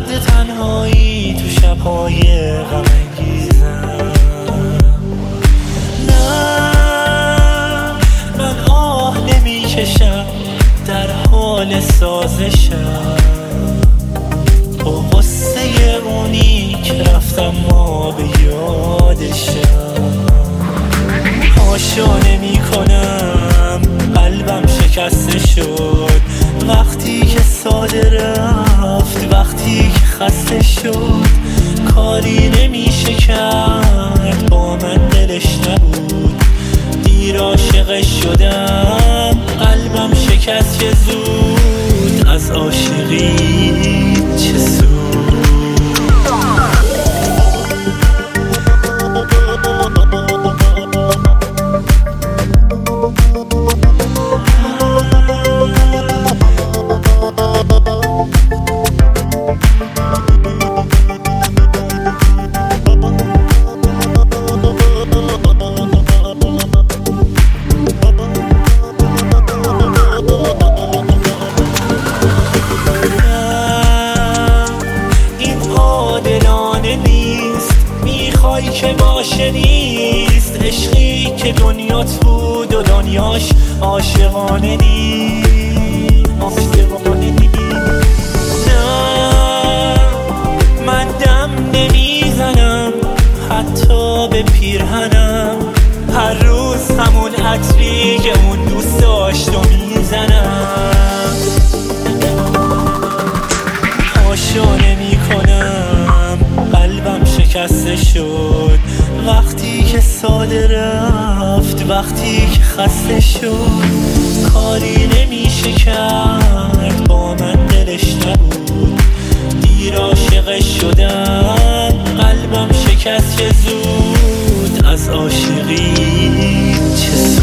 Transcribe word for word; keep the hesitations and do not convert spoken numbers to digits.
درد تنهایی تو شبهای غم انگیزم. نه من آه نمی کشم، در حال سازشم با غصه اونی که رفتم ما به یادشم. هاشا نمی کنم قلبم شکسته شد وقتی که ساده رفت، وقتی که خسته شد. کاری نمیشه کرد با من دلش نبود، دیر عاشقش شدم قلبم شکست که زود. از عاشقی چه سود؟ میخوای که باشه نیست، عشقی که دنیات بود و دنیاش عاشقانه نیست، عاشقانه نیست. نه من دم نمیزنم حتی به پیرهنم، هر روز همون عطری که اون دوست داشت و میزنم. هاشا نمی کنم قلبم شکسته شد وقتی که ساده رفت، وقتی که خسته شد. کاری نمیشه کرد با من دلش نبود، دیر عاشقش شدم قلبم شکست که زود. از عاشقی چه سود؟